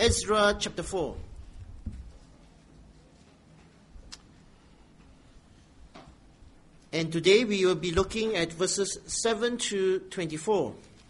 Ezra chapter 4. And today we will be looking at verses 7 to 24.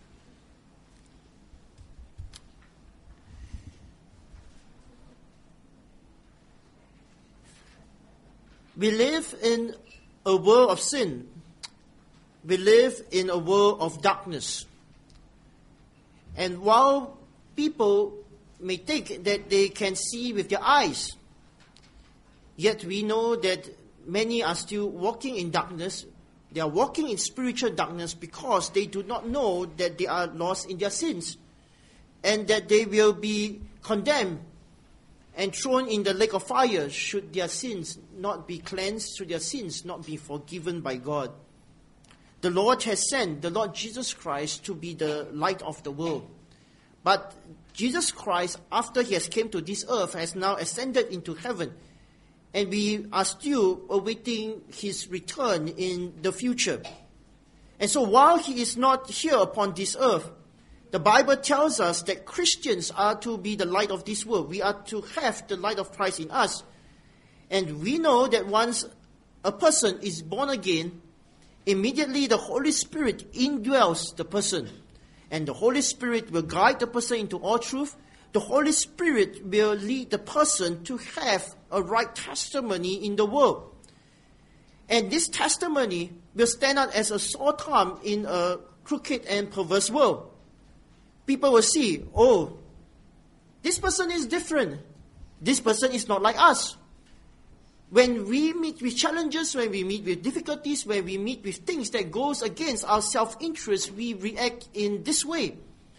We live in a world of sin. We live in a world of darkness. And while people may think that they can see with their eyes, yet we know that many are still walking in darkness. They are walking in spiritual darkness because they do not know that they are lost in their sins and that they will be condemned and thrown in the lake of fire should their sins not be cleansed, should their sins not be forgiven by God. The Lord has sent the Lord Jesus Christ to be the light of the world. But Jesus Christ, after he has come to this earth, has now ascended into heaven. And we are still awaiting his return in the future. And so while he is not here upon this earth, the Bible tells us that Christians are to be the light of this world. We are to have the light of Christ in us. And we know that once a person is born again, immediately the Holy Spirit indwells the person. And the Holy Spirit will guide the person into all truth. The Holy Spirit will lead the person to have a right testimony in the world. And this testimony will stand out as a sore thumb in a crooked and perverse world. People will see, oh, this person is different. This person is not like us. When we meet with challenges, when we meet with difficulties, when we meet with things that goes against our self-interest, we react in this way.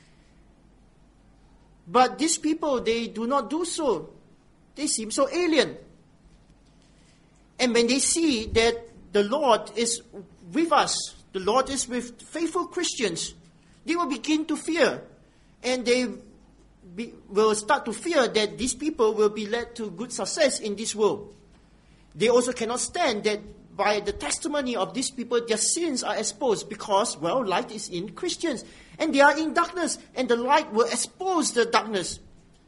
But these people, they do not do so. They seem so alien. And when they see that the Lord is with us, the Lord is with faithful Christians, they will begin to fear. And they will start to fear that these people will be led to good success in this world. They also cannot stand that by the testimony of these people, their sins are exposed because, well, light is in Christians. And they are in darkness, and the light will expose the darkness.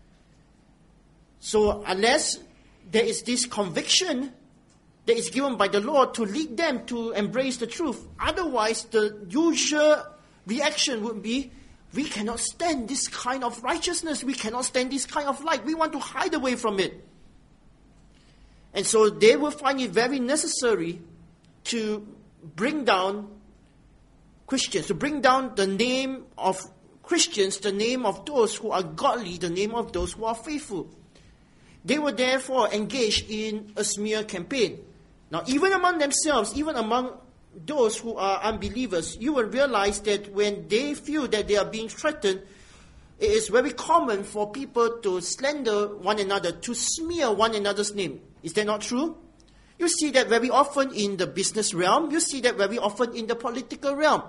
So unless there is this conviction that is given by the Lord to lead them to embrace the truth, otherwise the usual reaction would be, we cannot stand this kind of righteousness, we cannot stand this kind of light, we want to hide away from it. And so they will find it very necessary to bring down Christians, to bring down the name of Christians, the name of those who are godly, the name of those who are faithful. They were therefore engaged in a smear campaign. Now, even among themselves, even among those who are unbelievers, you will realize that when they feel that they are being threatened, it is very common for people to slander one another, to smear one another's name. Is that not true? You see that very often in the business realm. You see that very often in the political realm.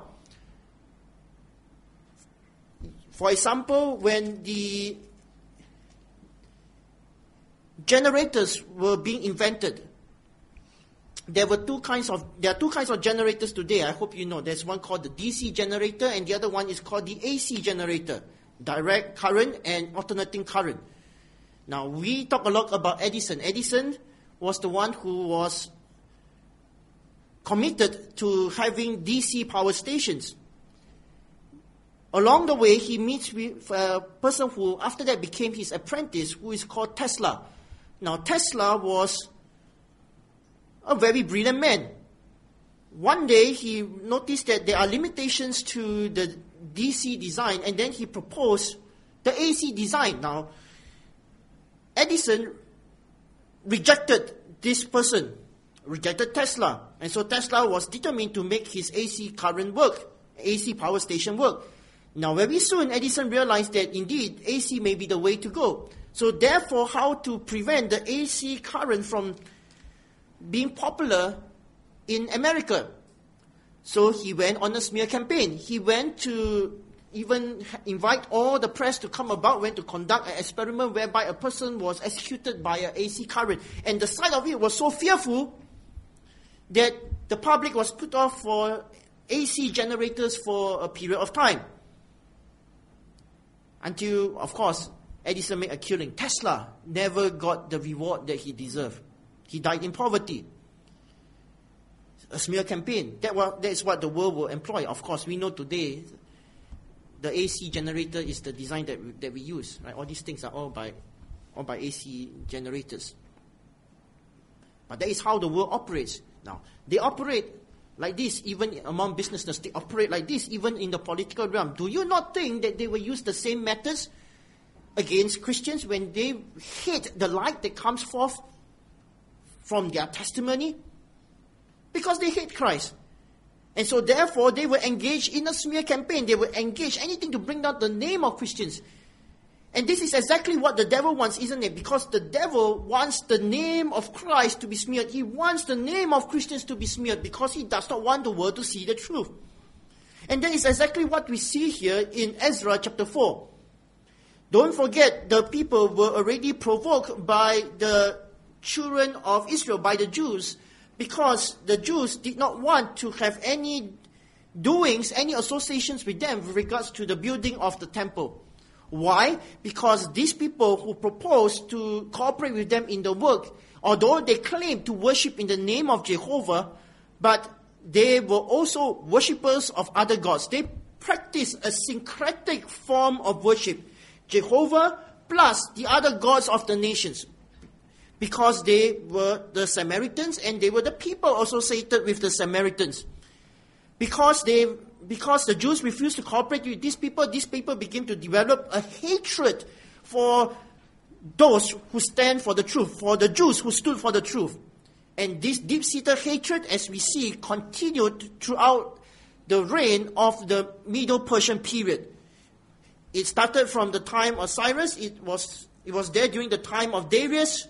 For example, when the generators were being invented, there are two kinds of generators today. I hope you know. There's one called the DC generator, and the other one is called the AC generator, direct current and alternating current. Now, we talk a lot about Edison. Edison was the one who was committed to having DC power stations. Along the way, he meets with a person who, after that, became his apprentice, who is called Tesla. Now, Tesla was a very brilliant man. One day, he noticed that there are limitations to the DC design, and then he proposed the AC design. Now, Edison rejected this person, rejected Tesla. And so Tesla was determined to make his AC current work, AC power station work. Now, very soon, Edison realized that indeed AC may be the way to go. So therefore, how to prevent the AC current from being popular in America? So he went on a smear campaign. He went to even invite all the press to come about, went to conduct an experiment whereby a person was executed by an AC current. And the sight of it was so fearful that the public was put off for AC generators for a period of time. Until, of course, Edison made a killing. Tesla never got the reward that he deserved. He died in poverty. A smear campaign. That is what the world will employ. Of course, we know today the AC generator is the design that we use. Right? All these things are all by AC generators. But that is how the world operates. Now, they operate like this even among businesses. They operate like this even in the political realm. Do you not think that they will use the same methods against Christians when they hate the light that comes forth from their testimony? Because they hate Christ. And so therefore they will engage in a smear campaign. They will engage anything to bring down the name of Christians. And this is exactly what the devil wants, isn't it? Because the devil wants the name of Christ to be smeared. He wants the name of Christians to be smeared because he does not want the world to see the truth. And that is exactly what we see here in Ezra chapter 4. Don't forget, the people were already provoked by the children of Israel, by the Jews, because the Jews did not want to have any doings, any associations with them with regards to the building of the temple. Why? Because these people who proposed to cooperate with them in the work, although they claimed to worship in the name of Jehovah, but they were also worshippers of other gods. They practiced a syncretic form of worship. Jehovah plus the other gods of the nations. Because they were the Samaritans and they were the people associated with the Samaritans. Because the Jews refused to cooperate with these people began to develop a hatred for those who stand for the truth, for the Jews who stood for the truth. And this deep-seated hatred, as we see, continued throughout the reign of the Middle Persian period. It started from the time of Cyrus. It was there during the time of Darius.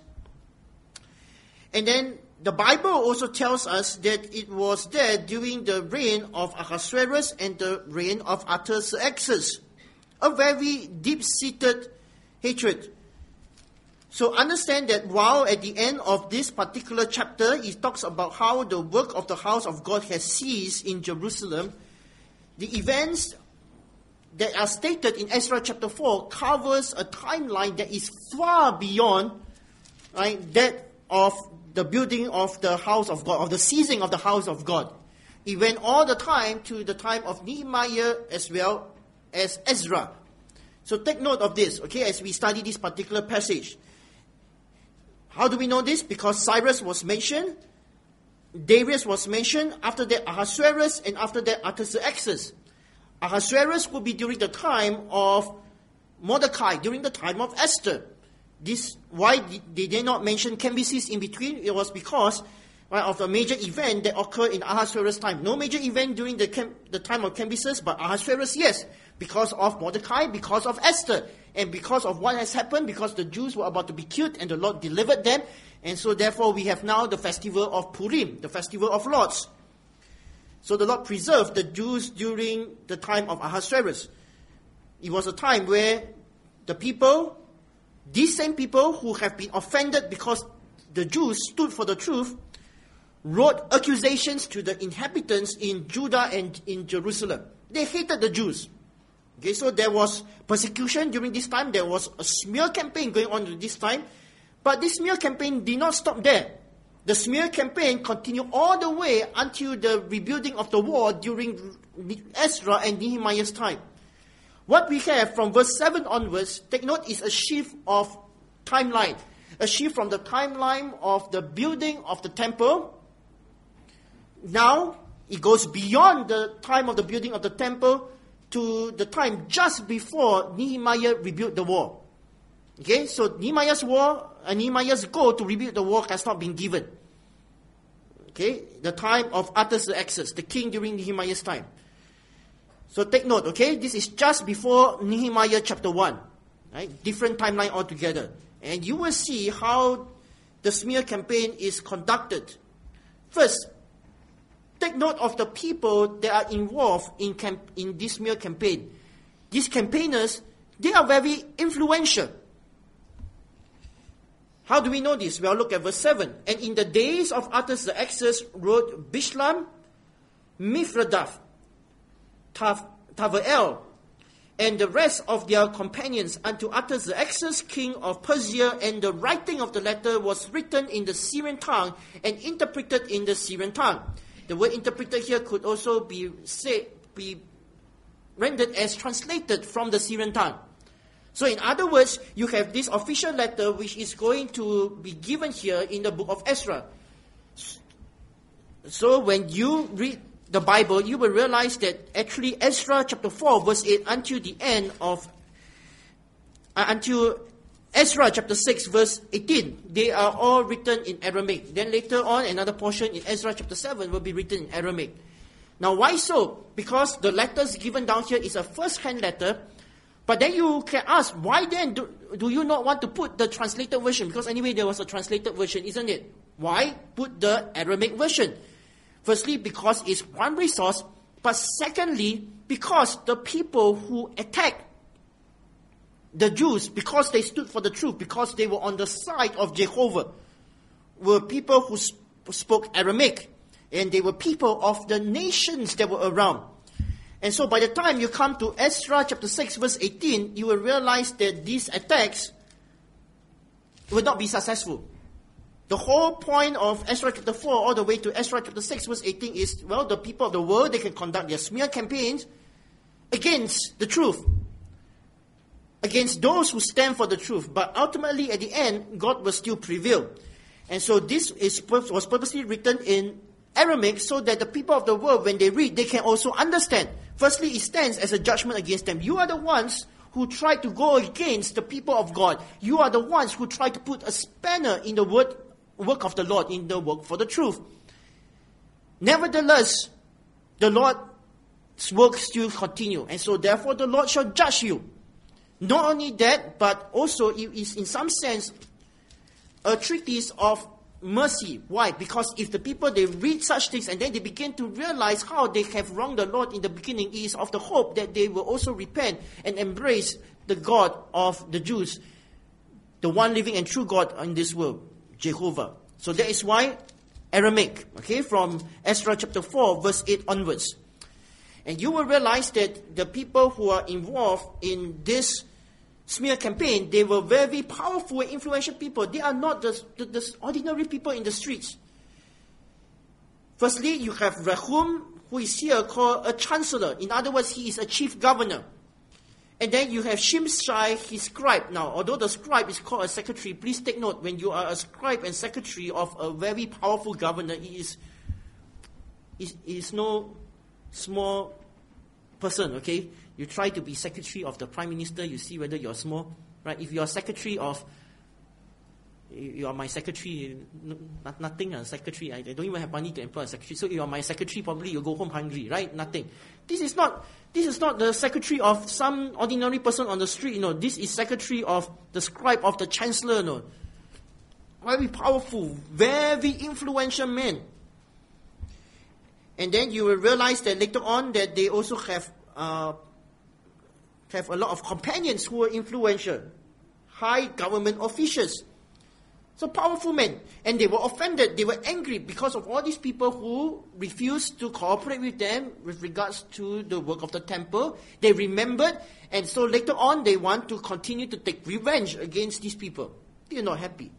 And then the Bible also tells us that it was there during the reign of Ahasuerus and the reign of Artaxerxes. A very deep-seated hatred. So understand that while at the end of this particular chapter, it talks about how the work of the house of God has ceased in Jerusalem, the events that are stated in Ezra chapter 4 covers a timeline that is far beyond, right, that of the building of the house of God, of the ceasing of the house of God. It went all the time to the time of Nehemiah as well as Ezra. So take note of this, okay, as we study this particular passage. How do we know this? Because Cyrus was mentioned, Darius was mentioned, after that Ahasuerus, and after that Artaxerxes. Ahasuerus would be during the time of Mordecai, during the time of Esther. Why they did not mention Cambyses in between? It was because of a major event that occurred in Ahasuerus' time. No major event during the time of Cambyses, but Ahasuerus, yes. Because of Mordecai, because of Esther, and because of what has happened, because the Jews were about to be killed and the Lord delivered them. And so therefore we have now the festival of Purim, the festival of Lords. So the Lord preserved the Jews during the time of Ahasuerus. It was a time where the people, these same people who have been offended because the Jews stood for the truth, wrote accusations to the inhabitants in Judah and in Jerusalem. They hated the Jews. Okay, so there was persecution during this time. There was a smear campaign going on at this time. But this smear campaign did not stop there. The smear campaign continued all the way until the rebuilding of the wall during Ezra and Nehemiah's time. What we have from verse 7 onwards, take note, is a shift of timeline. A shift from the timeline of the building of the temple. Now, it goes beyond the time of the building of the temple to the time just before Nehemiah rebuilt the wall. Okay, so Nehemiah's goal to rebuild the wall has not been given. Okay, the time of Artaxerxes, the king during Nehemiah's time. So take note, okay, this is just before Nehemiah chapter 1. Right? Different timeline altogether. And you will see how the smear campaign is conducted. First, take note of the people that are involved in this smear campaign. These campaigners, they are very influential. How do we know this? Well, look at verse 7. And in the days of Artaxerxes wrote Bishlam, Mithredath, Tavael, and the rest of their companions unto Artaxerxes, king of Persia, and the writing of the letter was written in the Syrian tongue and interpreted in the Syrian tongue. The word interpreted here could also be rendered as translated from the Syrian tongue. So in other words, you have this official letter which is going to be given here in the book of Ezra. So when you read the Bible, you will realize that actually Ezra chapter 4 verse 8 until the end of, until Ezra chapter 6 verse 18, they are all written in Aramaic. Then later on, another portion in Ezra chapter 7 will be written in Aramaic. Now why so? Because the letters given down here is a first-hand letter. But then you can ask, why then do you not want to put the translated version? Because anyway, there was a translated version, isn't it? Why put the Aramaic version? Firstly, because it's one resource. But secondly, because the people who attacked the Jews, because they stood for the truth, because they were on the side of Jehovah, were people who spoke Aramaic. And they were people of the nations that were around. And so by the time you come to Ezra chapter 6 verse 18, you will realize that these attacks will not be successful. The whole point of Ezra chapter 4 all the way to Ezra chapter 6 verse 18 is, well, the people of the world, they can conduct their smear campaigns against the truth. Against those who stand for the truth. But ultimately at the end, God will still prevail. And so this was purposely written in Aramaic so that the people of the world, when they read, they can also understand. Firstly, it stands as a judgment against them. You are the ones who try to go against the people of God. You are the ones who try to put a spanner in the work of the Lord, in the work for the truth. Nevertheless, the Lord's work still continue. And so therefore the Lord shall judge you. Not only that, but also it is in some sense a treatise of mercy. Why? Because if the people, they read such things and then they begin to realize how they have wronged the Lord in the beginning, it is of the hope that they will also repent and embrace the God of the Jews, the one living and true God in this world, Jehovah. So that is why Aramaic, okay, from Ezra chapter 4 verse 8 onwards. And you will realize that the people who are involved in this smear campaign, they were very powerful and influential people. They are not the ordinary people in the streets. Firstly, you have Rehum, who is here called a chancellor. In other words, he is a chief governor. And then you have Shimshai, his scribe. Now, although the scribe is called a secretary, please take note, when you are a scribe and secretary of a very powerful governor, he is no small person, okay? You try to be secretary of the prime minister, you see whether you're small, right? If you're secretary of, you are my secretary, nothing, a secretary, I don't even have money to employ a secretary. So you are my secretary, probably you'll go home hungry, right? Nothing. This is not the secretary of some ordinary person on the street, you know. This is secretary of the scribe of the chancellor, you know. Very powerful, very influential man. And then you will realize that later on that they also have a lot of companions who are influential, high government officials. So powerful men. And they were offended, they were angry because of all these people who refused to cooperate with them with regards to the work of the temple. They remembered, and so later on they want to continue to take revenge against these people. They are not happy.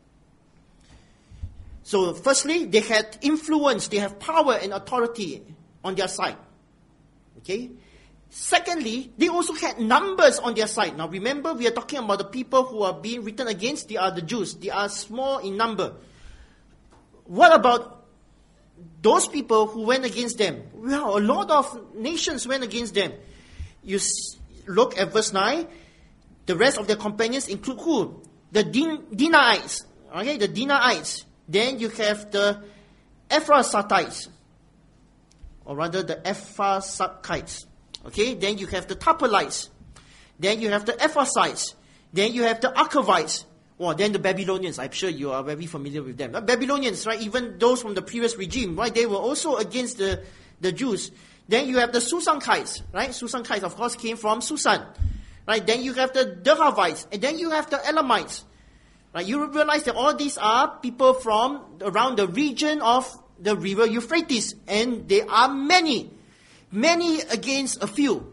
So firstly, they had influence, they have power and authority on their side. Okay? Secondly, they also had numbers on their side. Now remember, we are talking about the people who are being written against. They are the Jews. They are small in number. What about those people who went against them? Well, a lot of nations went against them. You look at verse 9. The rest of their companions include who? The Dinaites. Okay, the Dinaites. Then you have the Ephrathite, or rather the Ephrathite. Okay, then you have the Tapalites. Then you have the Ephathites. Then you have the Archavites. Well, then the Babylonians. I'm sure you are very familiar with them. Babylonians, right? Even those from the previous regime, right? They were also against the Jews. Then you have the Susankites, right? Susankites, of course, came from Susan. Right? Then you have the Derhavites. And then you have the Elamites. Right? You realize that all these are people from around the region of the river Euphrates. And there are many against a few.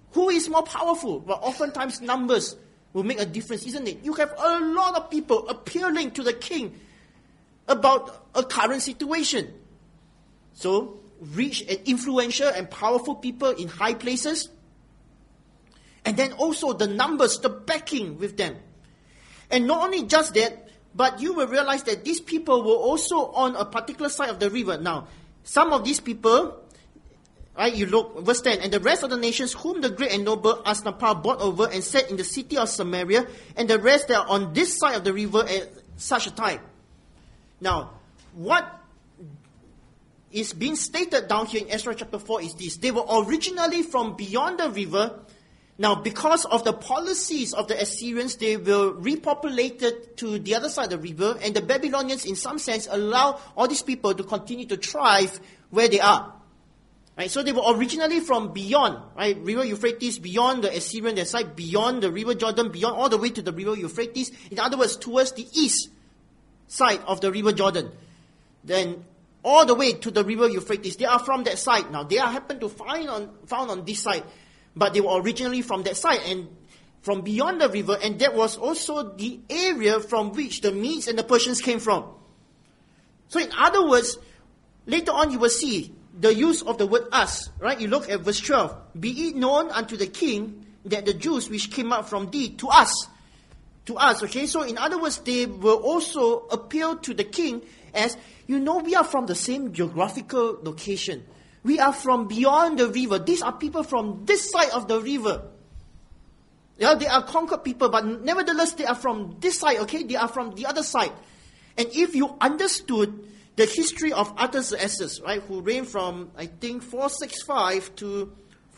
Who is more powerful? Well, oftentimes numbers will make a difference, isn't it? You have a lot of people appealing to the king about a current situation. So, rich and influential and powerful people in high places. And then also the numbers, the backing with them. And not only just that, but you will realize that these people were also on a particular side of the river. Now, some of these people, right, you look, verse 10, and the rest of the nations whom the great and noble Asnapar brought over and set in the city of Samaria, and the rest that are on this side of the river at such a time. Now, what is being stated down here in Ezra chapter 4 is this. They were originally from beyond the river. Now, because of the policies of the Assyrians, they were repopulated to the other side of the river, and the Babylonians, in some sense, allow all these people to continue to thrive where they are. Right? So they were originally from beyond, right? River Euphrates, beyond the Assyrian their side, beyond the river Jordan, beyond all the way to the river Euphrates. In other words, towards the east side of the river Jordan. Then all the way to the river Euphrates. They are from that side. Now, they are happen to found on this side. But they were originally from that side and from beyond the river, and that was also the area from which the Medes and the Persians came from. So in other words, later on you will see the use of the word us, right? You look at verse 12. Be it known unto the king that the Jews which came up from thee, to us, okay? So in other words, they will also appeal to the king as, you know, we are from the same geographical location. We are from beyond the river. These are people from this side of the river. Yeah, they are conquered people, but nevertheless, they are from this side, okay? They are from the other side. And if you understood the history of Artaxerxes, right, who reigned from, I think, 465 to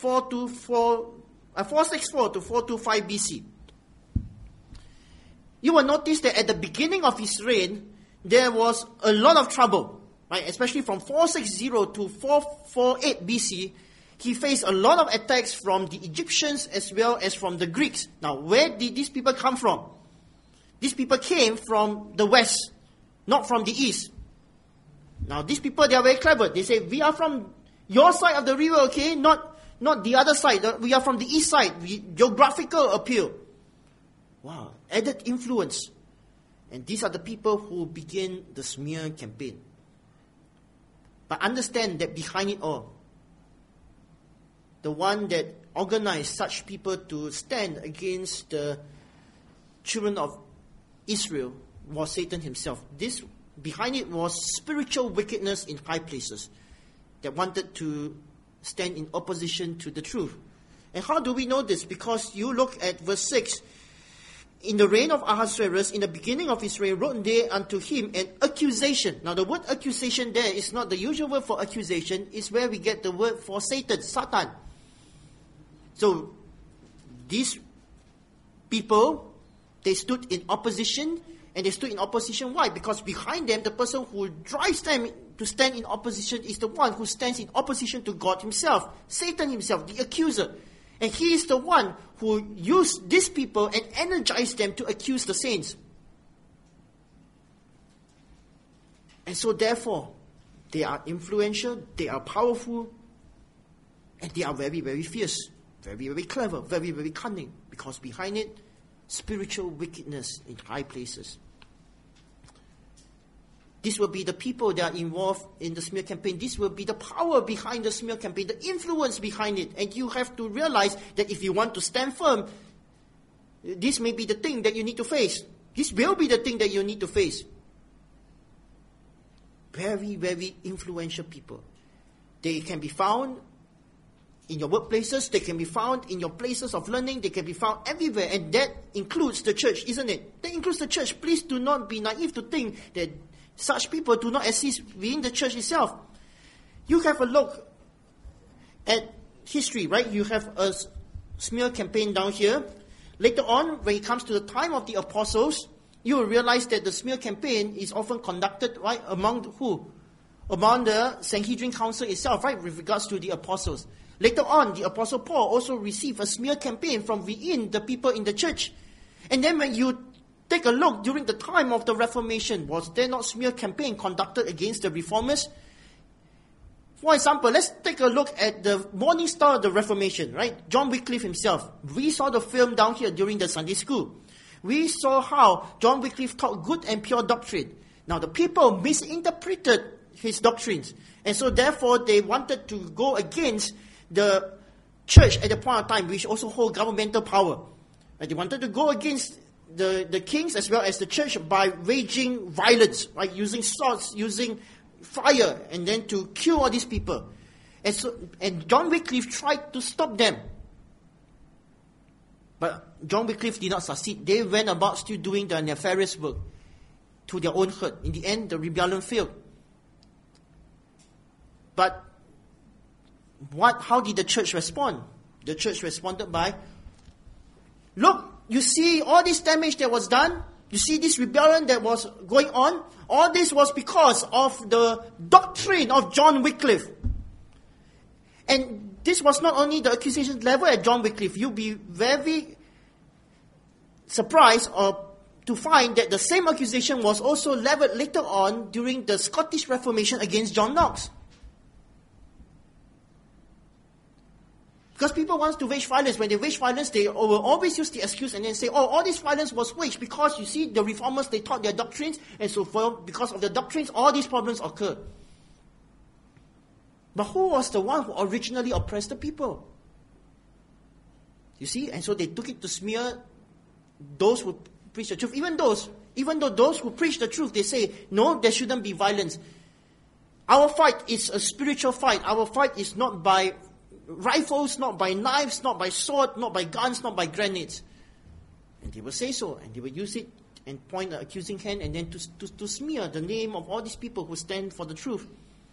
464 to 425 BC, you will notice that at the beginning of his reign, there was a lot of trouble. Right, especially from 460 to 448 BC, he faced a lot of attacks from the Egyptians as well as from the Greeks. Now, where did these people come from? These people came from the west, not from the east. Now, these people, they are very clever. They say, we are from your side of the river, okay? Not the other side. We are from the east side. Geographical appeal. Wow, added influence. And these are the people who begin the smear campaign. But understand that behind it all, the one that organized such people to stand against the children of Israel was Satan himself. This, behind it, was spiritual wickedness in high places that wanted to stand in opposition to the truth. And how do we know this? Because you look at verse 6. In the reign of Ahasuerus, in the beginning of his reign, wrote they unto him an accusation. Now the word accusation there is not the usual word for accusation. It's where we get the word for Satan, Satan. So these people, they stood in opposition. And they stood in opposition. Why? Because behind them, the person who drives them to stand in opposition is the one who stands in opposition to God himself. Satan himself, the accuser. And he is the one who used these people and energized them to accuse the saints. And so therefore, they are influential, they are powerful, and they are very, very fierce, very, very clever, very, very cunning, because behind it, spiritual wickedness in high places. This will be the people that are involved in the smear campaign. This will be the power behind the smear campaign, the influence behind it. And you have to realize that if you want to stand firm, this may be the thing that you need to face. This will be the thing that you need to face. Very, very influential people. They can be found in your workplaces. They can be found in your places of learning. They can be found everywhere. And that includes the church, isn't it? That includes the church. Please do not be naive to think that such people do not exist within the church itself. You have a look at history, right? You have a smear campaign down here. Later on, when it comes to the time of the apostles, you will realize that the smear campaign is often conducted, right, among who? Among the Sanhedrin Council itself, right, with regards to the apostles. Later on, the Apostle Paul also received a smear campaign from within the people in the church. And then when you take a look during the time of the Reformation, was there not smear campaign conducted against the reformers? For example, let's take a look at the morning star of the Reformation, right? John Wycliffe himself. We saw the film down here during the Sunday school. We saw how John Wycliffe taught good and pure doctrine. Now, the people misinterpreted his doctrines. And so, therefore, they wanted to go against the church at the point of time, which also hold governmental power. And they wanted to go against the kings as well as the church by waging violence, right? Using swords, using fire, and then to kill all these people. And John Wycliffe tried to stop them. But John Wycliffe did not succeed. They went about still doing their nefarious work to their own hurt. In the end, the rebellion failed. But how did the church respond? The church responded by, look, you see all this damage that was done? You see this rebellion that was going on? All this was because of the doctrine of John Wycliffe. And this was not only the accusation level at John Wycliffe. You'll be very surprised to find that the same accusation was also leveled later on during the Scottish Reformation against John Knox. Because people want to wage violence. When they wage violence, they will always use the excuse and then say, all this violence was waged because, you see, the reformers, they taught their doctrines, and so because of the doctrines, all these problems occurred. But who was the one who originally oppressed the people? You see, and so they took it to smear those who preach the truth. Even though those who preach the truth, they say, no, there shouldn't be violence. Our fight is a spiritual fight. Our fight is not by rifles, not by knives, not by sword, not by guns, not by grenades. And they will say so, and they will use it and point the accusing hand and then to smear the name of all these people who stand for the truth.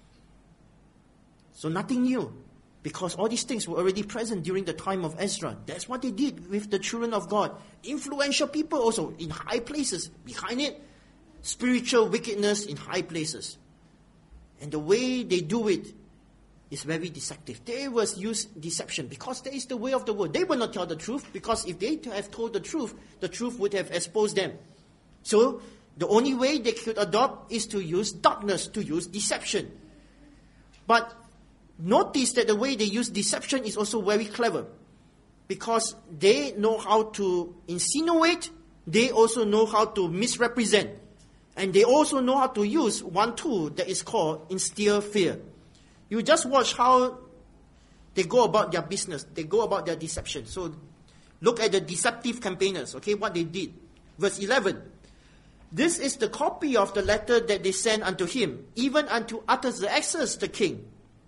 So nothing new, because all these things were already present during the time of Ezra. That's what they did with the children of God. Influential people also in high places. Behind it, spiritual wickedness in high places. And the way they do it is very deceptive. They will use deception because that is the way of the world. They will not tell the truth, because if they have told the truth would have exposed them. So the only way they could adopt is to use darkness, to use deception. But notice that the way they use deception is also very clever, because they know how to insinuate, they also know how to misrepresent, and they also know how to use one tool that is called instill fear. You just watch how they go about their business. They go about their deception. So look at the deceptive campaigners, okay, what they did. Verse 11. This is the copy of the letter that they sent unto him, even unto Artaxerxes the king.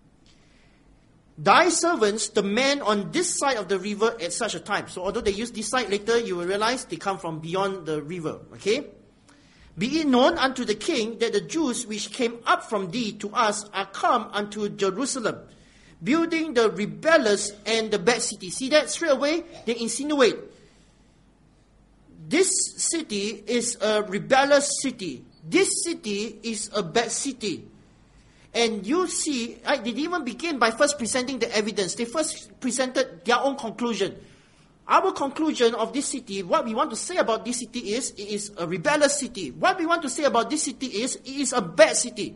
Thy servants, the men on this side of the river at such a time. So although they use this side later, you will realize they come from beyond the river, okay? Be it known unto the king that the Jews which came up from thee to us are come unto Jerusalem, building the rebellious and the bad city. See that? Straight away, they insinuate. This city is a rebellious city. This city is a bad city. And you see, right, they didn't even begin by first presenting the evidence. They first presented their own conclusion. Our conclusion of this city, what we want to say about this city is, it is a rebellious city. What we want to say about this city is, it is a bad city.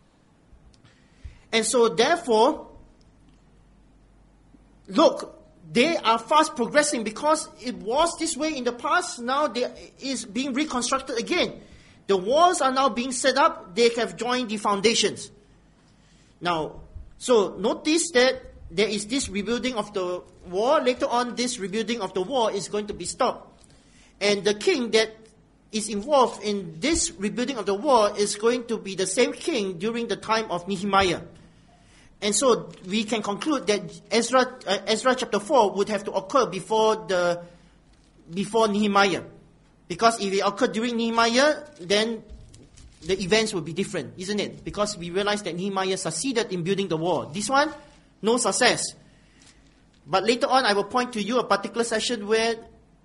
And so therefore, look, they are fast progressing because it was this way in the past. Now it is being reconstructed again. The walls are now being set up. They have joined the foundations. Now, so notice that there is this rebuilding of the wall. Later on, this rebuilding of the wall is going to be stopped. And the king that is involved in this rebuilding of the wall is going to be the same king during the time of Nehemiah. And so we can conclude that Ezra chapter 4 would have to occur before Nehemiah. Because if it occurred during Nehemiah, then the events will be different, isn't it? Because we realize that Nehemiah succeeded in building the wall. This one, no success. But later on, I will point to you a particular session where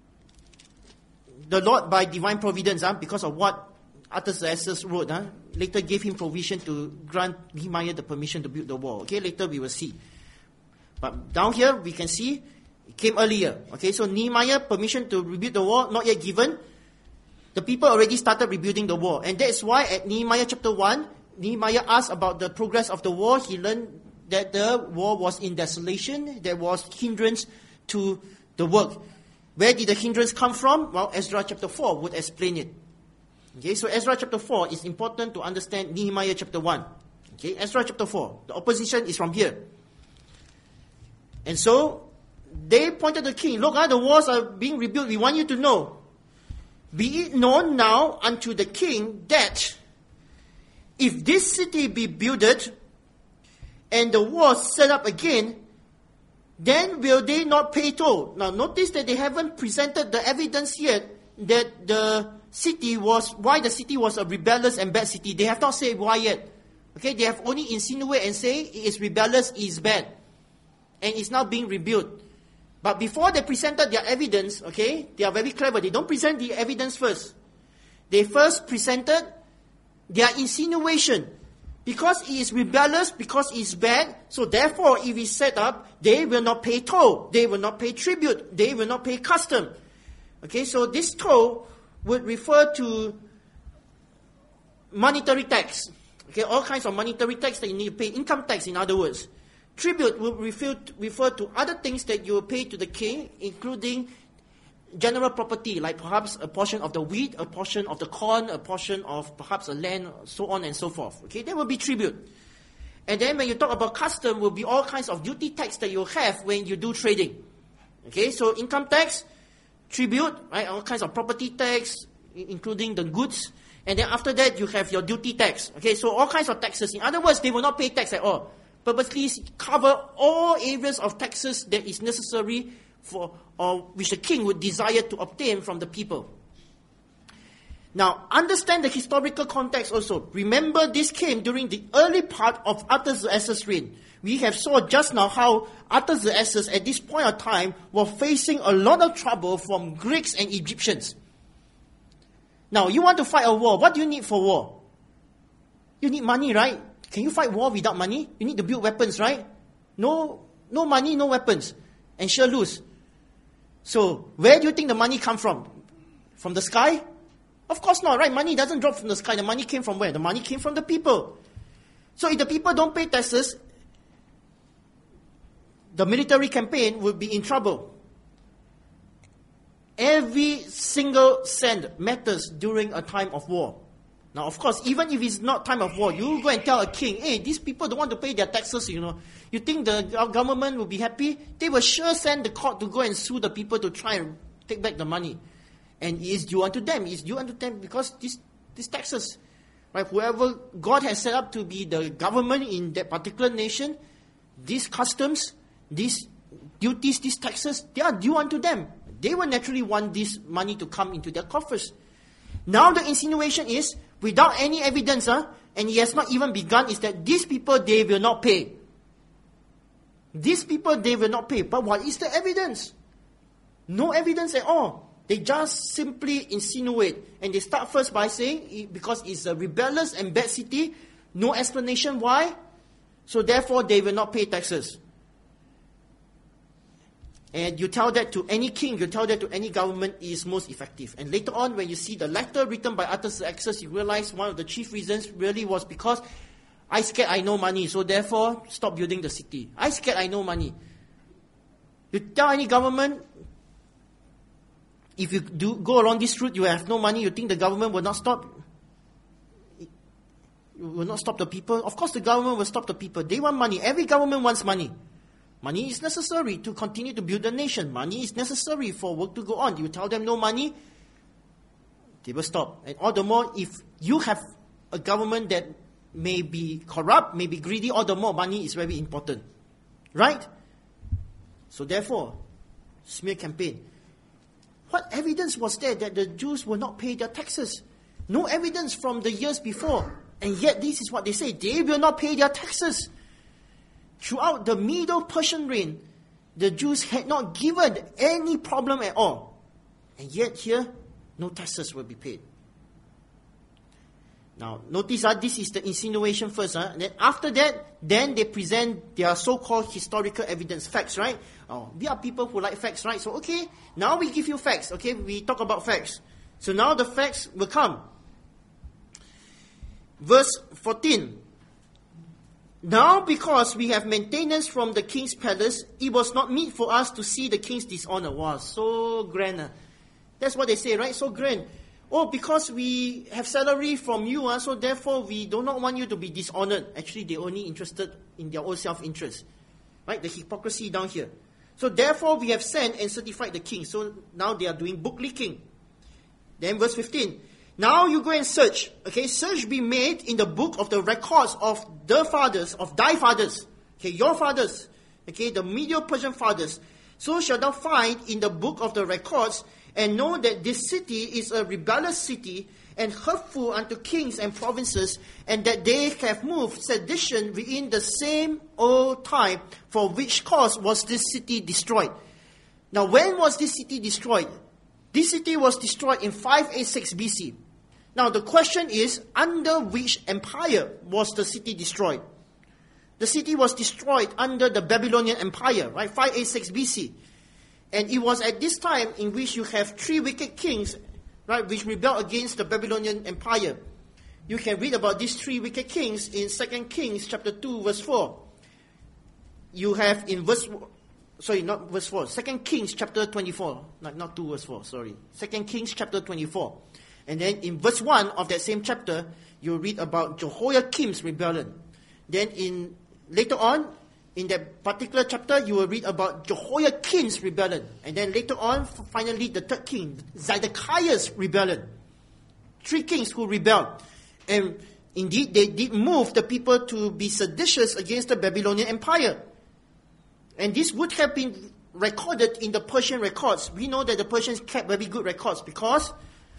the Lord, by divine providence, because of what Artaxerxes wrote, later gave him provision to grant Nehemiah the permission to build the wall. Okay, later we will see. But down here, we can see it came earlier. Okay, so Nehemiah, permission to rebuild the wall, not yet given. The people already started rebuilding the wall. And that is why at Nehemiah chapter 1, Nehemiah asked about the progress of the wall. He learned that the wall was in desolation. There was hindrance to the work. Where did the hindrance come from? Well, Ezra chapter 4 would explain it. Okay, so Ezra chapter 4 is important to understand Nehemiah chapter 1. Okay, Ezra chapter 4. The opposition is from here. And so, they pointed to the king, look, the walls are being rebuilt. We want you to know. Be it known now unto the king that if this city be builded and the walls set up again, then will they not pay toll? Now notice that they haven't presented the evidence yet that why the city was a rebellious and bad city. They have not said why yet. Okay, they have only insinuated and say it is rebellious, it is bad. And it's now being rebuilt. But before they presented their evidence, okay, they are very clever. They don't present the evidence first. They first presented their insinuation. Because it is rebellious, because it is bad, so therefore if it's set up, they will not pay toll, they will not pay tribute, they will not pay custom. Okay, so this toll would refer to monetary tax. Okay, all kinds of monetary tax that you need to pay, income tax in other words. Tribute will refer to other things that you will pay to the king, including general property, like perhaps a portion of the wheat, a portion of the corn, a portion of perhaps a land, so on and so forth. Okay, that will be tribute. And then when you talk about custom, will be all kinds of duty tax that you have when you do trading. Okay, so income tax, tribute, right, all kinds of property tax, including the goods. And then after that, you have your duty tax. Okay, so all kinds of taxes. In other words, they will not pay tax at all. Purposely cover all areas of taxes that is necessary for, or which the king would desire to obtain from the people. Now, understand the historical context also. Remember, this came during the early part of Artaxerxes' reign. We have saw just now how Artaxerxes at this point of time was facing a lot of trouble from Greeks and Egyptians. Now, you want to fight a war. What do you need for war? You need money, right? Can you fight war without money? You need to build weapons, right? No money, no weapons. And sure lose. So, where do you think the money come from? From the sky? Of course not, right? Money doesn't drop from the sky. The money came from where? The money came from the people. So if the people don't pay taxes, the military campaign will be in trouble. Every single cent matters during a time of war. Now, of course, even if it's not time of war, you go and tell a king, hey, these people don't want to pay their taxes, You think the government will be happy? They will sure send the court to go and sue the people to try and take back the money. And it is due unto them. It is due unto them because these taxes, right? Whoever God has set up to be the government in that particular nation, these customs, these duties, these taxes, they are due unto them. They will naturally want this money to come into their coffers. Now the insinuation is, without any evidence, and it has not even begun, is that these people, they will not pay. These people, they will not pay. But what is the evidence? No evidence at all. They just simply insinuate. And they start first by saying, because it's a rebellious and bad city, no explanation why. So therefore, they will not pay taxes. And you tell that to any king, you tell that to any government, is most effective. And later on, when you see the letter written by Artaxerxes, you realize one of the chief reasons really was because I scared I no money, so therefore stop building the city. I scared I no money. You tell any government, if you do go along this route, you have no money, you think the government will not stop? It will not stop the people? Of course the government will stop the people. They want money. Every government wants money. Money is necessary to continue to build the nation. Money is necessary for work to go on. You tell them no money, they will stop. And all the more, if you have a government that may be corrupt, may be greedy, all the more money is very important. Right? So therefore, smear campaign. What evidence was there that the Jews will not pay their taxes? No evidence from the years before. And yet this is what they say. They will not pay their taxes. Throughout the Middle Persian reign, the Jews had not given any problem at all. And yet here, no taxes will be paid. Now, notice that this is the insinuation first. And then after that, then they present their so-called historical evidence, facts, right? Oh, we are people who like facts, right? So, okay, now we give you facts. Okay, we talk about facts. So now the facts will come. Verse 14. Now, because we have maintenance from the king's palace, it was not meet for us to see the king's dishonor. Wow, so grand. That's what they say, right? So grand. Oh, because we have salary from you, so therefore we do not want you to be dishonored. Actually, they're only interested in their own self-interest. Right? The hypocrisy down here. So therefore we have sent and certified the king. So now they are doing book leaking. Then verse 15. Now you go and search. Okay, search be made in the book of the records of the fathers, of thy fathers. Okay, your fathers. Okay, the Medo-Persian fathers. So shalt thou find in the book of the records, and know that this city is a rebellious city, and hurtful unto kings and provinces, and that they have moved sedition within the same old time, for which cause was this city destroyed. Now, when was this city destroyed? This city was destroyed in 586 BC. Now, the question is, under which empire was the city destroyed? The city was destroyed under the Babylonian Empire, right? 586 BC. And it was at this time in which you have three wicked kings, right, which rebelled against the Babylonian Empire. You can read about these three wicked kings in 2 Kings chapter 2, verse 4. You have in not verse 4, 2 Kings chapter 24, not 2 verse 4, sorry. 2 Kings chapter 24. And then in verse 1 of that same chapter, you read about Jehoiakim's rebellion. Then later on, in that particular chapter, you will read about Jehoiakim's rebellion. And then later on, finally, the third king, Zedekiah's rebellion. Three kings who rebelled. And indeed, they did move the people to be seditious against the Babylonian Empire. And this would have been recorded in the Persian records. We know that the Persians kept very good records because,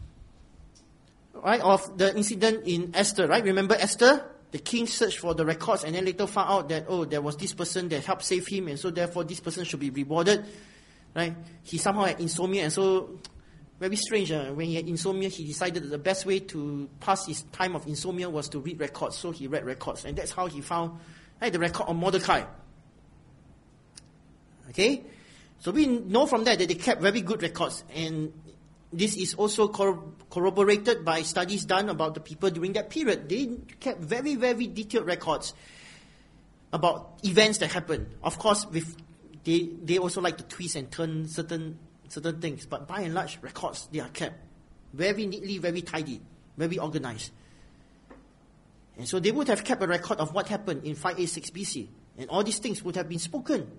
right, of the incident in Esther, right? Remember Esther? The king searched for the records and then later found out that, there was this person that helped save him, and so therefore this person should be rewarded. Right? He somehow had insomnia, and so, very strange. When he had insomnia, he decided that the best way to pass his time of insomnia was to read records. So he read records, and that's how he found the record of Mordecai. Okay? So we know from that they kept very good records, and this is also corroborated by studies done about the people during that period. They kept very, very detailed records about events that happened. Of course, they also like to twist and turn certain things, but by and large, records, they are kept very neatly, very tidy, very organized. And so they would have kept a record of what happened in 586 BC, and all these things would have been spoken.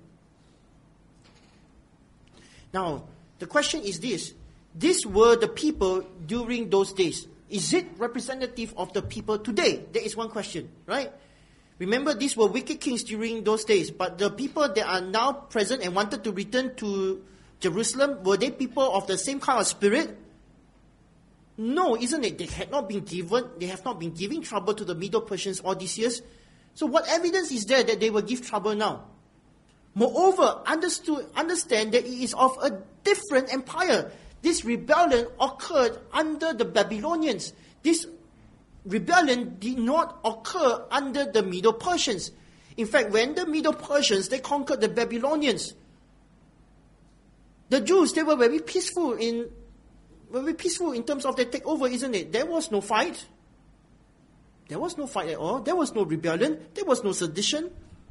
Now, the question is this. These were the people during those days. Is it representative of the people today? That is one question, right? Remember, these were wicked kings during those days, but the people that are now present and wanted to return to Jerusalem, were they people of the same kind of spirit? No, isn't it? They have not been giving trouble to the Medo-Persians all these years. So what evidence is there that they will give trouble now? Moreover, understand that it is of a different empire. This rebellion occurred under the Babylonians. This rebellion did not occur under the Medo-Persians. In fact, when the Medo-Persians, they conquered the Babylonians, the Jews, they were very peaceful in terms of their takeover, isn't it? There was no fight. There was no fight at all. There was no rebellion. There was no sedition.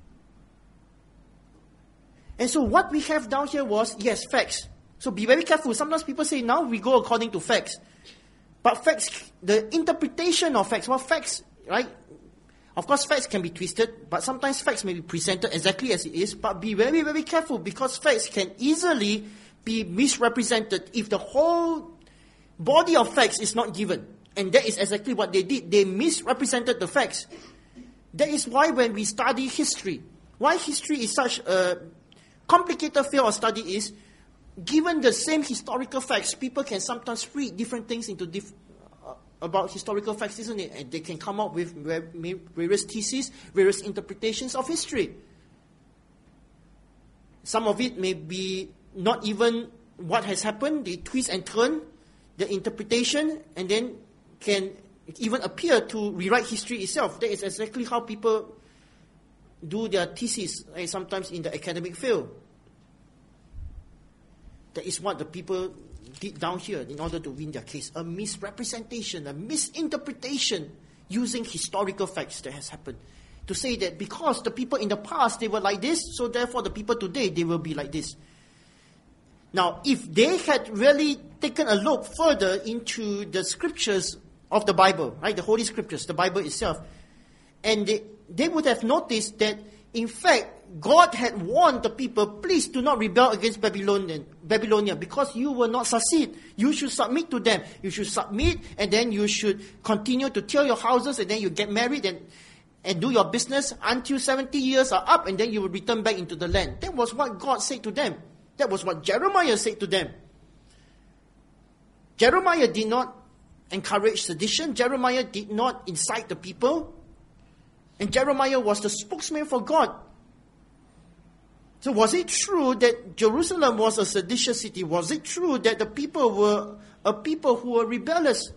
And so what we have down here was, yes, facts. So be very careful. Sometimes people say, now we go according to facts. But facts, the interpretation of facts, well, facts, right? Of course, facts can be twisted, but sometimes facts may be presented exactly as it is. But be very, very careful, because facts can easily be misrepresented if the whole body of facts is not given. And that is exactly what they did. They misrepresented the facts. That is why when we study history, why history is such a complicated field of study is, given the same historical facts, people can sometimes read different things into about historical facts, isn't it? And they can come up with various theses, various interpretations of history. Some of it may be not even what has happened. They twist and turn the interpretation, and then can even appear to rewrite history itself. That is exactly how people do their thesis, sometimes in the academic field. That is what the people did down here in order to win their case. A misrepresentation, a misinterpretation using historical facts that has happened to say that because the people in the past, they were like this, so therefore the people today, they will be like this. Now, if they had really taken a look further into the scriptures of the Bible, right, the Holy Scriptures, the Bible itself, and they would have noticed that, in fact, God had warned the people, please do not rebel against Babylonia, because you will not succeed. You should submit to them. You should submit, and then you should continue to till your houses, and then you get married and do your business until 70 years are up, and then you will return back into the land. That was what God said to them. That was what Jeremiah said to them. Jeremiah did not encourage sedition. Jeremiah did not incite the people. And Jeremiah was the spokesman for God. So was it true that Jerusalem was a seditious city? Was it true that the people were a people who were rebellious?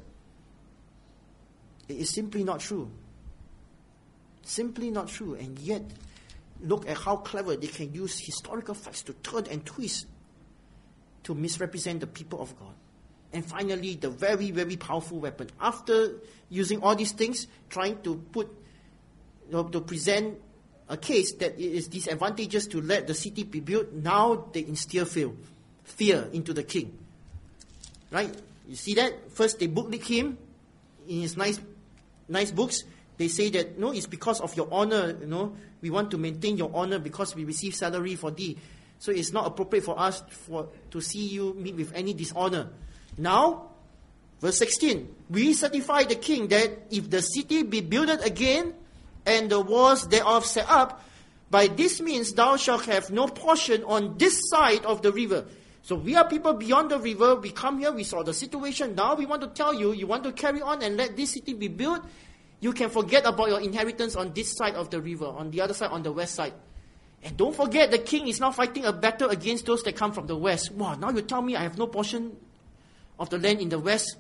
It is simply not true. Simply not true. And yet, look at how clever they can use historical facts to turn and twist to misrepresent the people of God. And finally, the very, very powerful weapon. After using all these things, trying to present a case that it is disadvantageous to let the city be built, now they instill fear into the king. Right? You see that? First, they bootlick him in his nice books. They say that, no, it's because of your honor, we want to maintain your honor because we receive salary for thee. So it's not appropriate for us to see you meet with any dishonor. Now, verse 16, we certify the king that if the city be builded again, and the walls thereof set up, by this means thou shalt have no portion on this side of the river. So we are people beyond the river. We come here, we saw the situation. Now we want to tell you, you want to carry on and let this city be built, you can forget about your inheritance on this side of the river, on the other side, on the west side. And don't forget, the king is now fighting a battle against those that come from the west. Wow, now you tell me I have no portion of the land in the west?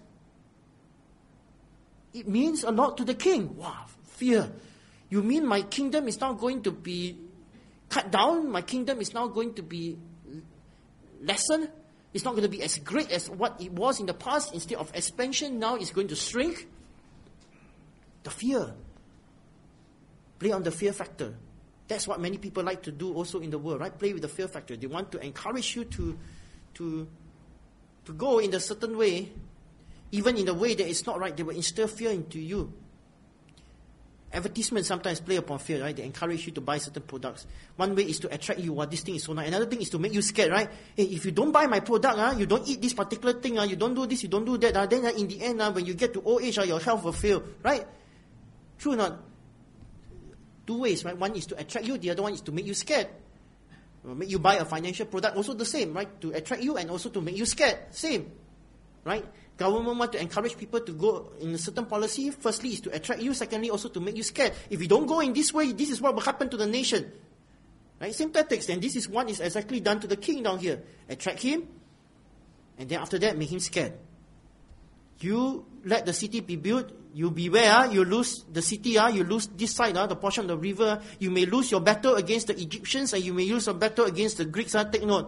It means a lot to the king. Wow, fear. You mean my kingdom is now going to be cut down? My kingdom is now going to be lessened? It's not going to be as great as what it was in the past. Instead of expansion, now it's going to shrink? The fear. Play on the fear factor. That's what many people like to do also in the world, right? Play with the fear factor. They want to encourage you to go in a certain way, even in a way that is not right. They will instill fear into you. Advertisements sometimes play upon fear, right? They encourage you to buy certain products. One way is to attract you, this thing is so nice. Another thing is to make you scared, right? Hey, if you don't buy my product, you don't eat this particular thing, you don't do this, you don't do that, then in the end, when you get to old age, your health will fail, right? True or not? Two ways, right? One is to attract you, the other one is to make you scared. Make you buy a financial product, also the same, right? To attract you and also to make you scared. Same, right? Government want to encourage people to go in a certain policy. Firstly is to attract you. Secondly, also to make you scared. If you don't go in this way, this is what will happen to the nation. Right? Same tactics. And this is what is exactly done to the king down here. Attract him, and then after that, make him scared. You let the city be built. You beware. You lose the city. You lose this side, the portion of the river. You may lose your battle against the Egyptians, and you may lose your battle against the Greeks. Take note.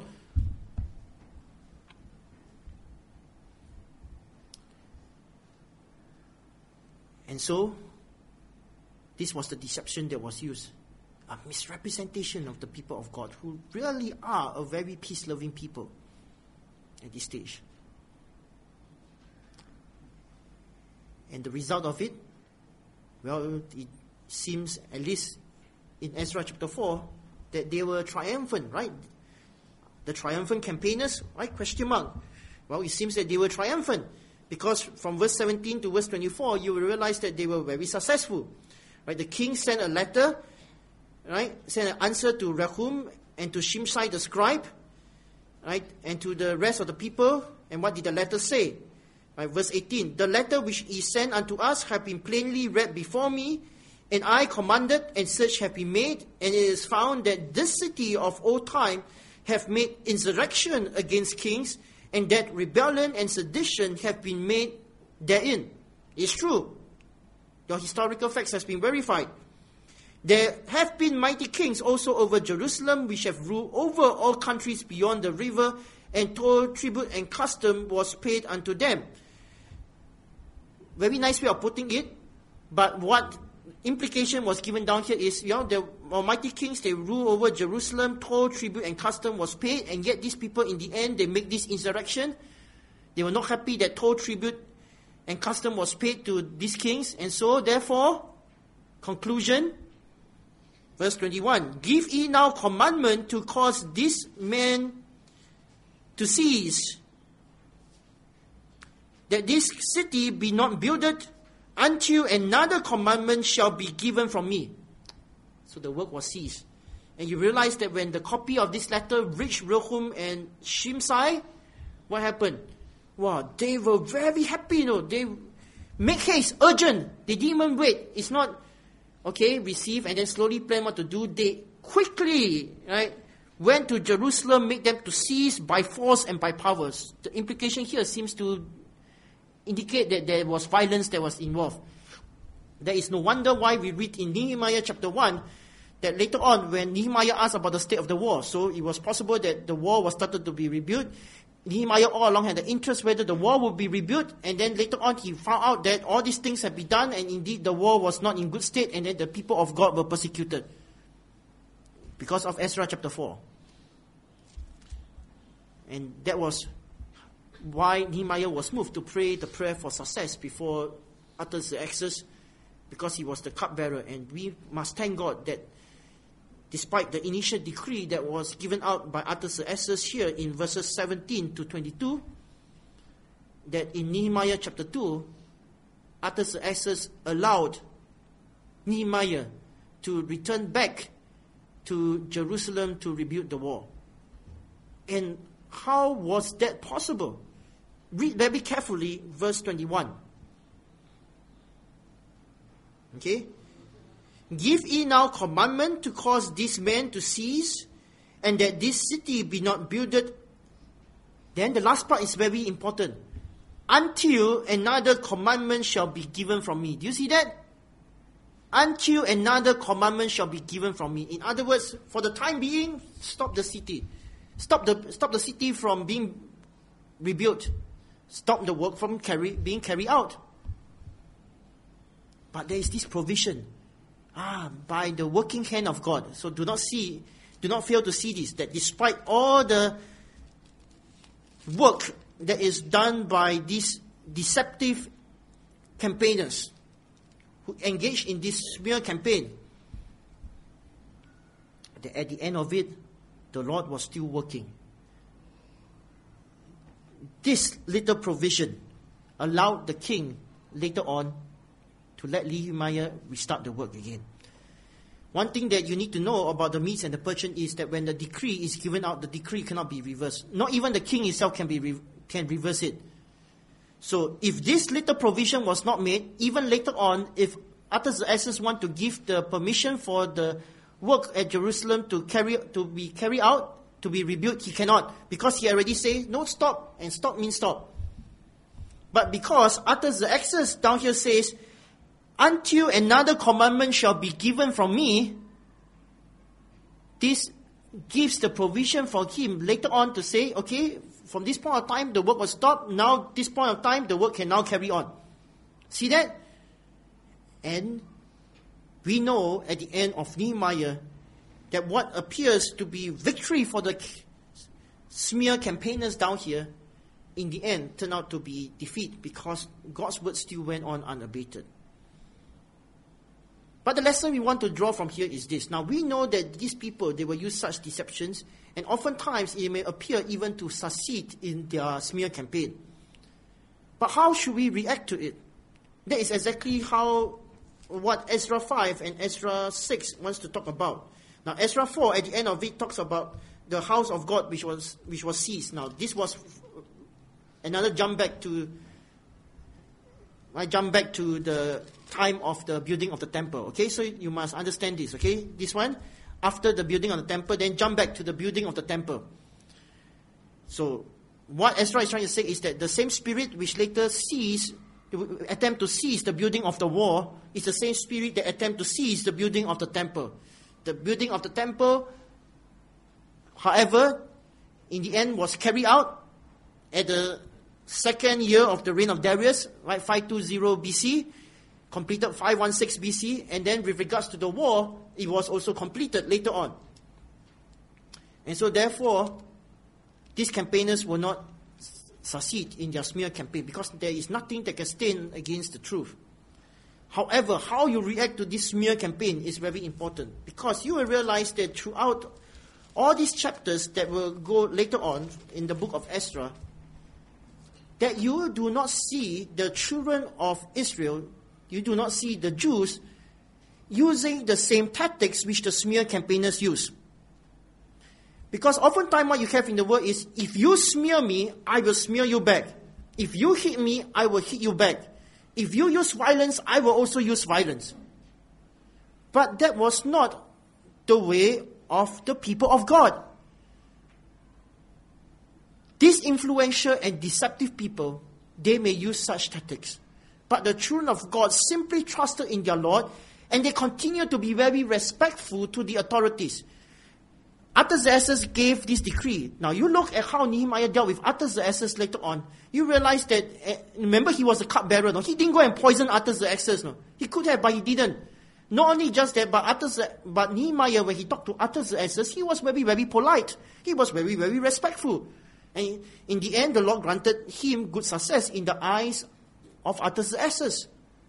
And so, this was the deception that was used. A misrepresentation of the people of God, who really are a very peace-loving people at this stage. And the result of it, well, it seems, at least in Ezra chapter 4, that they were triumphant, right? The triumphant campaigners, right? Question mark. Well, it seems that they were triumphant. Because from verse 17 to verse 24, you will realize that they were very successful. Right? The king sent a letter, right? Sent an answer to Rehum and to Shimshai the scribe, right? And to the rest of the people. And what did the letter say? Right? Verse 18, the letter which he sent unto us have been plainly read before me, and I commanded, and search have been made, and it is found that this city of old time have made insurrection against kings, and that rebellion and sedition have been made therein. It's true. Your historical facts has been verified. There have been mighty kings also over Jerusalem, which have ruled over all countries beyond the river, and toll, tribute, and custom was paid unto them. Very nice way of putting it, but what implication was given down here is, the almighty kings, they rule over Jerusalem, toll, tribute, and custom was paid, and yet these people, in the end, they make this insurrection. They were not happy that toll, tribute, and custom was paid to these kings, and so, therefore, conclusion, verse 21, give ye now commandment to cause this man to cease, that this city be not builded, until another commandment shall be given from me. So the work was ceased. And you realize that when the copy of this letter reached Rehum and Shimshai, what happened? Wow, they were very happy, They make haste, urgent. They didn't even wait. It's not, receive and then slowly plan what to do. They quickly, went to Jerusalem, make them to cease by force and by powers. The implication here seems to indicate that there was violence that was involved. There is no wonder why we read in Nehemiah chapter 1 that later on when Nehemiah asked about the state of the war, so it was possible that the wall was started to be rebuilt. Nehemiah all along had the interest whether the wall would be rebuilt, and then later on he found out that all these things had been done, and indeed the wall was not in good state, and then the people of God were persecuted because of Ezra chapter 4. And that was why Nehemiah was moved to pray the prayer for success before Artaxerxes, because he was the cupbearer. And we must thank God that despite the initial decree that was given out by Artaxerxes here in verses 17 to 22, that in Nehemiah chapter 2, Artaxerxes allowed Nehemiah to return back to Jerusalem to rebuild the wall. And how was that possible? Read very carefully verse 21. Okay? Give ye now commandment to cause this man to cease, and that this city be not builded. Then the last part is very important. Until another commandment shall be given from me. Do you see that? Until another commandment shall be given from me. In other words, for the time being, stop the city. Stop the city from being rebuilt. Stop the work from being carried out. But there is this provision. By the working hand of God. So do not fail to see this, that despite all the work that is done by these deceptive campaigners who engage in this smear campaign, that at the end of it, the Lord was still working. This little provision allowed the king later on to let Nehemiah restart the work again. One thing that you need to know about the Medes and the Persians is that when the decree is given out, the decree cannot be reversed. Not even the king himself can reverse it. So if this little provision was not made, even later on, if Artaxerxes want to give the permission for the work at Jerusalem to be carried out, to be rebuilt, he cannot, because he already says, no, stop, and stop means stop. But because Artaxerxes down here says, until another commandment shall be given from me, this gives the provision for him later on to say, okay, from this point of time, the work was stopped. Now, this point of time, the work can now carry on. See that? And we know at the end of Nehemiah that what appears to be victory for the smear campaigners down here, in the end, turned out to be defeat, because God's word still went on unabated. But the lesson we want to draw from here is this. Now, we know that these people, they will use such deceptions, and oftentimes it may appear even to succeed in their smear campaign. But how should we react to it? That is exactly what Ezra 5 and Ezra 6 wants to talk about. Now, Ezra 4, at the end of it, talks about the house of God which was seized. Now, this was another jump back to the time of the building of the temple. Okay, so you must understand this. Okay, this one, after the building of the temple, then jump back to the building of the temple. So, what Ezra is trying to say is that the same spirit which later attempt to seize the building of the wall is the same spirit that attempt to seize the building of the temple. The building of the temple, however, in the end was carried out at the second year of the reign of Darius, right, 520 BC. completed 516 BC, and then with regards to the war, it was also completed later on. And so therefore, these campaigners will not succeed in their smear campaign because there is nothing that can stand against the truth. However, how you react to this smear campaign is very important, because you will realize that throughout all these chapters that will go later on in the book of Ezra, that you do not see the children of Israel, you do not see the Jews using the same tactics which the smear campaigners use. Because oftentimes what you have in the world is, if you smear me, I will smear you back. If you hit me, I will hit you back. If you use violence, I will also use violence. But that was not the way of the people of God. These influential and deceptive people, they may use such tactics. But the children of God simply trusted in their Lord, and they continue to be very respectful to the authorities. Artaxerxes gave this decree. Now you look at how Nehemiah dealt with Artaxerxes later on. You realize that, remember, he was a cupbearer. No? He didn't go and poison Artaxerxes. No? He could have, but he didn't. Not only just that, but Nehemiah, when he talked to Artaxerxes, he was very, very polite. He was very, very respectful. And in the end, the Lord granted him good success in the eyes of Artaxerxes.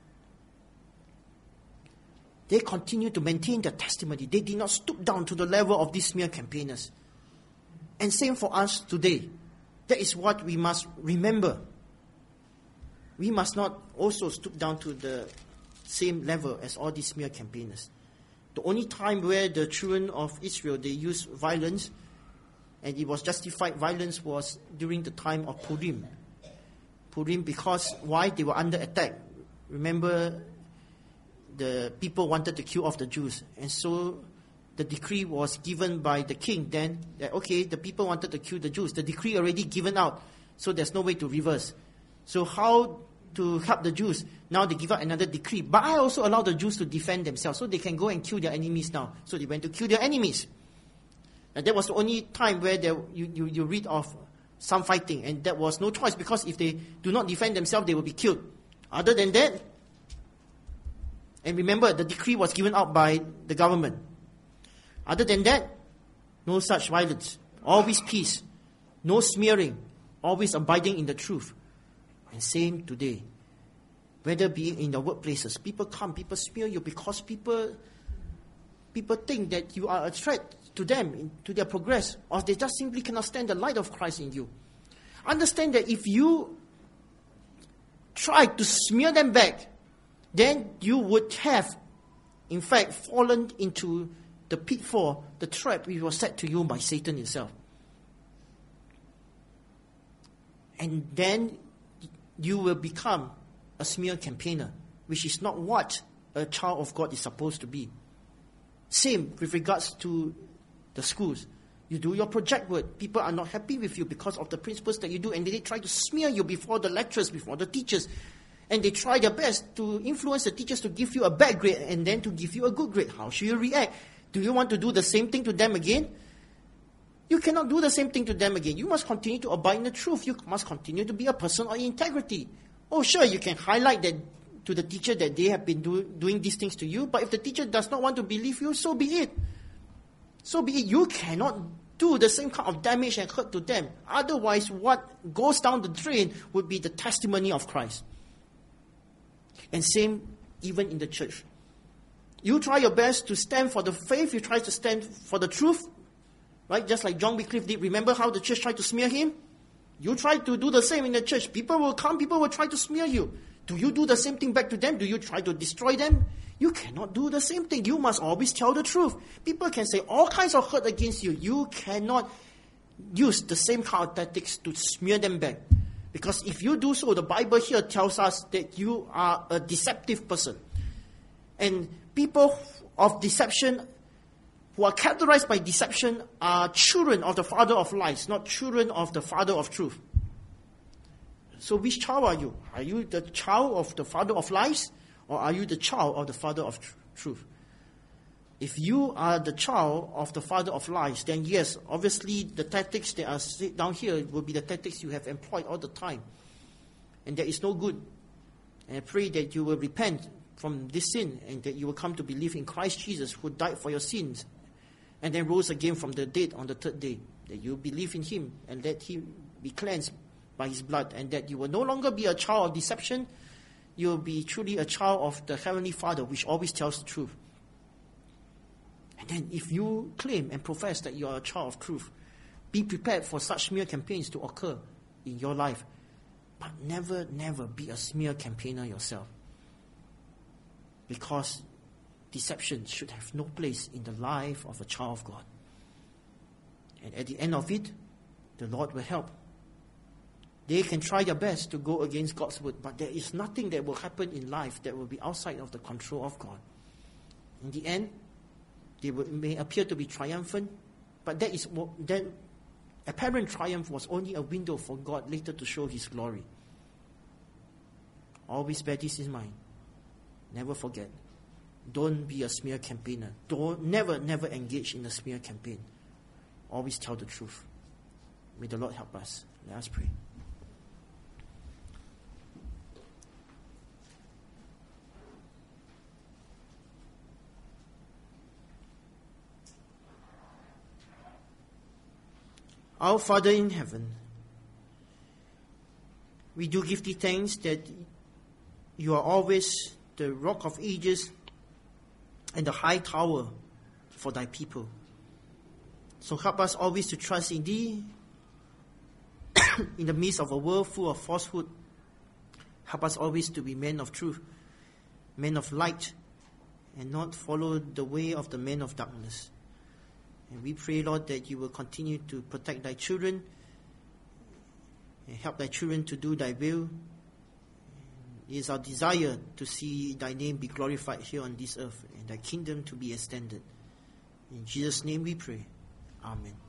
They continued to maintain their testimony. They did not stoop down to the level of these smear campaigners. And same for us today. That is what we must remember. We must not also stoop down to the same level as all these smear campaigners. The only time where the children of Israel, they used violence, and it was justified violence, was during the time of Purim. Purim, because why? They were under attack. Remember, the people wanted to kill off the Jews. And so the decree was given by the king then that, okay, the people wanted to kill the Jews. The decree already given out, so there's no way to reverse. So how to help the Jews? Now they give out another decree. But I also allow the Jews to defend themselves, so they can go and kill their enemies now. So they went to kill their enemies. And that was the only time where you read of some fighting. And that was no choice, because if they do not defend themselves, they will be killed. Other than that, and remember, the decree was given out by the government. Other than that, no such violence. Always peace. No smearing. Always abiding in the truth. And same today. Whether be in the workplaces, people come, people smear you because people think that you are a threat to them, to their progress, or they just simply cannot stand the light of Christ in you. Understand that if you try to smear them back, then you would have, in fact, fallen into the pitfall, the trap which was set to you by Satan himself. And then you will become a smear campaigner, which is not what a child of God is supposed to be. Same with regards to the schools. You do your project work. People are not happy with you because of the principles that you do, and they try to smear you before the lecturers, before the teachers. And they try their best to influence the teachers to give you a bad grade and then to give you a good grade. How should you react? Do you want to do the same thing to them again? You cannot do the same thing to them again. You must continue to abide in the truth. You must continue to be a person of integrity. Oh, sure, you can highlight that to the teacher that they have been doing these things to you. But if the teacher does not want to believe you, so be it. So be it. You cannot do the same kind of damage and hurt to them. Otherwise, what goes down the drain would be the testimony of Christ. And same even in the church. You try your best to stand for the faith. You try to stand for the truth. Right? Just like John Wycliffe did. Remember how the church tried to smear him? You try to do the same in the church. People will come. People will try to smear you. Do you do the same thing back to them? Do you try to destroy them? You cannot do the same thing. You must always tell the truth. People can say all kinds of hurt against you. You cannot use the same kind of tactics to smear them back. Because if you do so, the Bible here tells us that you are a deceptive person. And people of deception, who are characterized by deception, are children of the father of lies, not children of the father of truth. So which child are you? Are you the child of the father of lies? Or are you the child of the father of truth? If you are the child of the father of lies, then yes, obviously the tactics that are set down here will be the tactics you have employed all the time. And that is no good. And I pray that you will repent from this sin, and that you will come to believe in Christ Jesus, who died for your sins and then rose again from the dead on the third day. That you believe in him and let him be cleansed by his blood, and that you will no longer be a child of deception. You will be truly a child of the Heavenly Father, which always tells the truth. And then if you claim and profess that you are a child of truth, be prepared for such smear campaigns to occur in your life. But never be a smear campaigner yourself. Because deception should have no place in the life of a child of God. And at the end of it, the Lord will help. They can try their best to go against God's word, but there is nothing that will happen in life that will be outside of the control of God. In the end, they may appear to be triumphant, but that apparent triumph was only a window for God later to show his glory. Always bear this in mind. Never forget. Don't be a smear campaigner. Never engage in a smear campaign. Always tell the truth. May the Lord help us. Let us pray. Our Father in heaven, we do give thee thanks that you are always the rock of ages and the high tower for thy people. So help us always to trust in thee in the midst of a world full of falsehood. Help us always to be men of truth, men of light, and not follow the way of the men of darkness. And we pray, Lord, that you will continue to protect thy children and help thy children to do thy will. It is our desire to see thy name be glorified here on this earth and thy kingdom to be extended. In Jesus' name we pray. Amen.